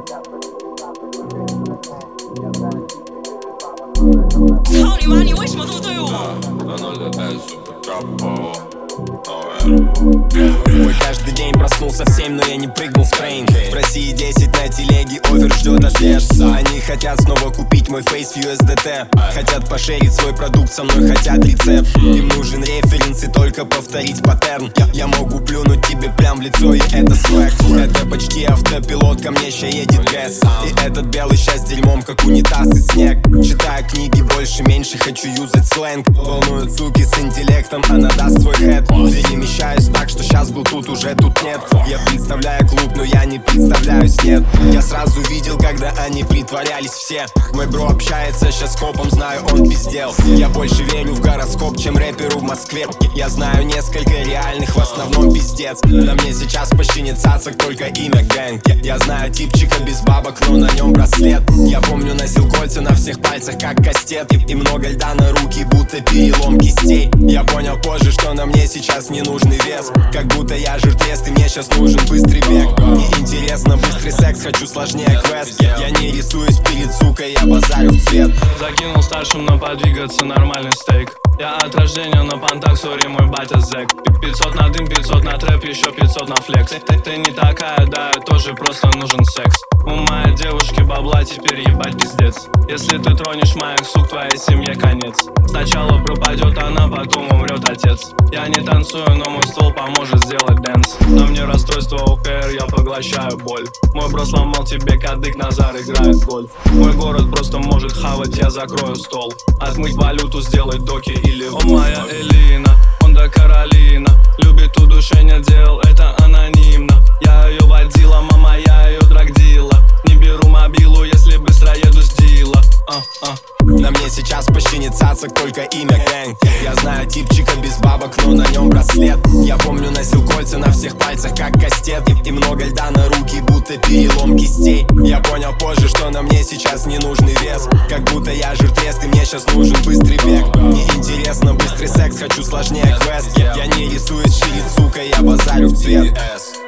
操你妈！你为什么这么对我？ Мой каждый день проснулся в 7, но я не прыгнул в трейн. В России 10 на телеге, овер ждет ответ. Они хотят снова купить мой фейс в USDT. Хотят пошерить свой продукт со мной, хотят рецепт. Им нужен референс и только повторить паттерн. Я могу плюнуть тебе прям в лицо, и это свэк. Это почти автопилот, ко мне ща едет ГЭС. И этот белый щас дерьмом, как унитаз и снег. Читаю книги больше-меньше, хочу юзать сленг. Волнуют суки с интеллектом, она даст свой хэт. Перемещаюсь так, что щас был тут, уже тут нет. Я представляю клуб, но я не представляюсь, нет. Я сразу видел, когда они притворялись все. Мой бро общается щас с копом, знаю, он пиздел. Я больше верю в гороскоп, чем рэперу в Москве. Я знаю несколько реальных, в основном пиздец. На мне сейчас почти не цацак, только имя гэнг. Я знаю типчика без бабок, но на нем браслет. Я помню, носил кольца на всех пальцах, как кастет. И много льда на руки, будто перелом кистей. Я понял позже, что на мне сейчас не нужный вес. Как будто я жиртвест, и мне сейчас нужен быстрый бег. Мне интересно быстрый секс, хочу сложнее квест. Я не рисуюсь перед сукой, я базарю в цвет. Закинул старшим, но подвигаться нормальный стейк. Я от рождения на понтах, сори, мой батя зэк. 500 на дым, 500 на трэп, еще 500 на флекс. Ты не такая, да, я тоже просто нужен секс. У моей девушки бабла, теперь ебать пиздец. Если ты тронешь моих сук, твоей семье конец. Сначала пропадет она, потом умрет отец. Я не танцую, но мой ствол поможет сделать дэнс. На мне расстройство ОКР, я поглощаю боль. Мой бро сломал тебе кадык, Назар играет гольф. Мой город просто может хавать, я закрою стол. Отмыть валюту, сделать доки или... О, моя Элина, Honda Каролина. Любит удушение дел, это анонимно. Я ее водила, мама, я ее драгдила. Не беру мобилу, если быстро еду с дила. На мне сейчас почти не цацак, только имя гэнг. Я знаю типчика без бабок, но на нем браслет. Я помню, носил кольца на всех пальцах, как кастет. И много льда на руки, будто перелом кистей. Я понял позже, что на мне сейчас не нужный вес. Как будто я жиртвест, и мне сейчас нужен быстрый бег. Мне интересно быстрый секс, хочу сложнее квест. Я не рисуюсь перед сукой, я базарю в цвет.